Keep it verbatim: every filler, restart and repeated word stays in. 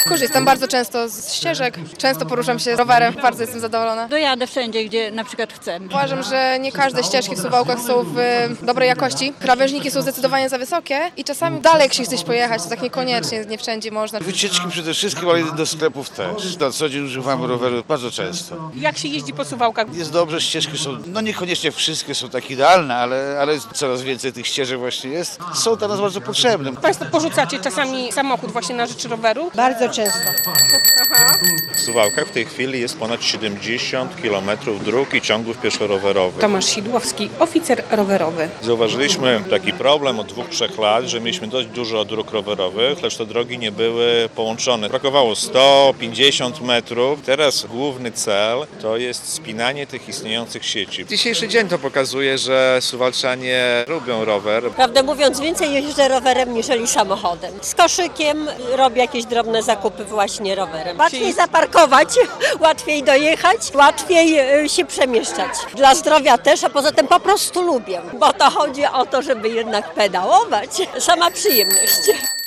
Korzystam bardzo często z ścieżek, często poruszam się rowerem, bardzo jestem zadowolona. Dojadę wszędzie, gdzie na przykład chcę. Uważam, że nie każde ścieżki w Suwałkach są w dobrej jakości. Krawężniki są zdecydowanie za wysokie i czasami dalej jak się chce pojechać, to tak niekoniecznie, nie wszędzie można. Wycieczki przede wszystkim, ale do sklepów też. Na co dzień używamy roweru bardzo często. Jak się jeździ po Suwałkach? Jest dobrze, ścieżki są, no niekoniecznie wszystkie są tak idealne, ale, ale coraz więcej tych ścieżek właśnie jest. Są dla nas bardzo potrzebne. Państwo porzucacie czasami samochód właśnie na rzecz roweru? Bardzo często. W Suwałkach w tej chwili jest ponad siedemdziesiąt kilometrów dróg i ciągów pieszo-rowerowych. Tomasz Sidłowski, oficer rowerowy. Zauważyliśmy taki problem od dwóch, trzech lat, że mieliśmy dość dużo dróg rowerowych, lecz te drogi nie były połączone. Brakowało sto pięćdziesiąt metrów. Teraz główny cel to jest spinanie tych istniejących sieci. Dzisiejszy dzień to pokazuje, że Suwalczanie lubią rower. Prawdę mówiąc, więcej jeżdżę rowerem niżeli samochodem. Z koszykiem robię jakieś drobne zakupy właśnie rowerem. Łatwiej zaparkować, łatwiej dojechać, łatwiej y, się przemieszczać. Dla zdrowia też, a poza tym po prostu lubię, bo to chodzi o to, żeby jednak pedałować. Sama przyjemność.